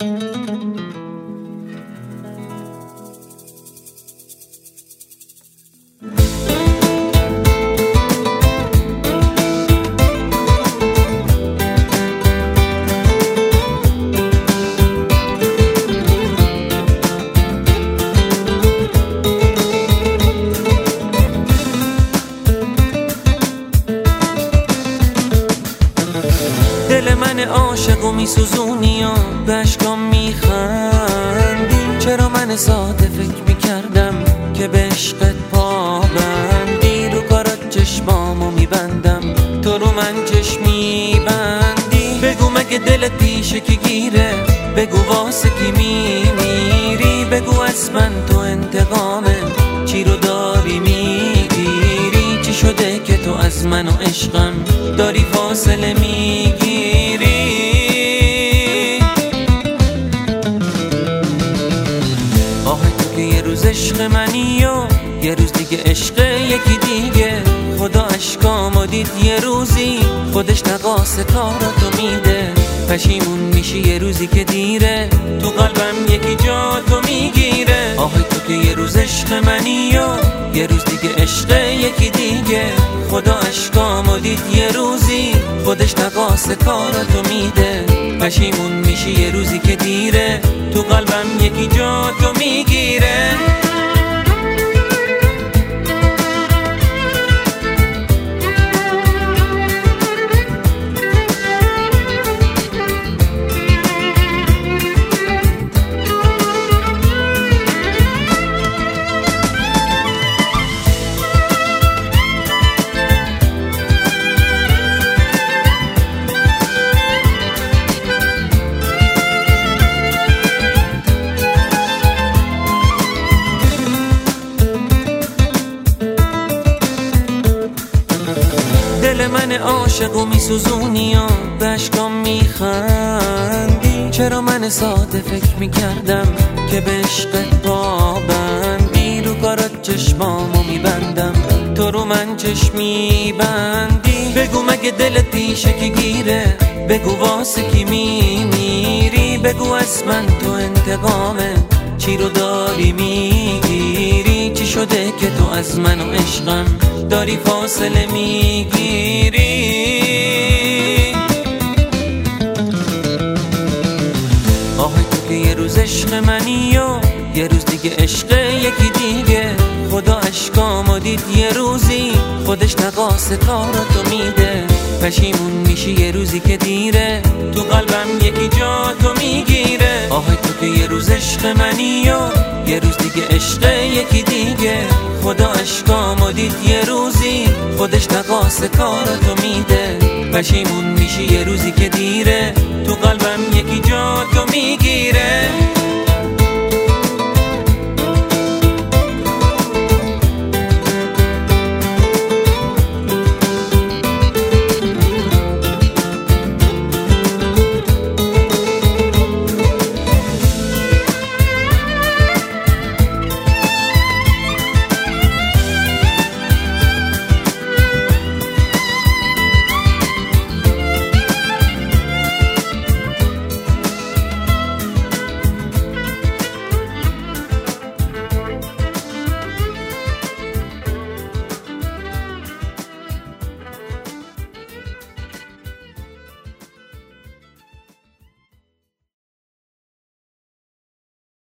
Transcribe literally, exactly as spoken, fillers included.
دل من عاشق و میسوزونی و به عشقام میخندی. چرا من ساده فکر میکردم که به عشقت پابندی. رو کارات چشمامو میبندم تو رو من چشم میبندی. بگو مگه دلت پیشه که گیره، بگو واسه کی میمیری. بگو از من تو انتقامه چی رو داری میگیری. چی شده که تو از من و عشقم داری فاصله میگیری. آه تو که یه روز عشق منی و یه روز دیگه عشق یکی دیگه. خدا عشقامو دید یه روزی خودش نقاس کاراتو میده. پشیمون میشی یه روزی که دیره، تو قلبم یکی جا تو میگیره. آه تو که یه روز عشق منی و یه روز دیگه عشق یکی دیگه. خدا عشقامو دید یه روزی خودش نقاس کاراتو میده. پشیمون میشی یه روزی که دیره، تو قلبم یکی جا تو میگیره. دل من عاشق و میسوزونی و به عشقام میخندی. چرا من ساده فکر میکردم که به عشقت پابندی. رو کارات چشمامو میبندم تو رو من چشم میبندی. بگو مگه دلت پیشه که گیره، بگو واسه کی میمیری. بگو از من تو انتقامه چی رو داری میگیری. چی شده که تو از من و عشقم داری فاصله میگیری. آه تو که یه روز عشق منی و یه روز دیگه عشق یکی دیگه. خدا عشقامو دید یه روزی خودش نقاس کاراتو میده. پشیمون میشی یه روزی که دیره، تو قلبم یکی جا تو میگیره. آه تو که یه روز عشق منی و یه روز دیگه عشق یکی دیگه. خدا عشقامو دید یه روزی خودش نقاس کاراتو میده. پشیمون میشی یه روزی که دیره، تو قلبم یکی جا تو میگیره.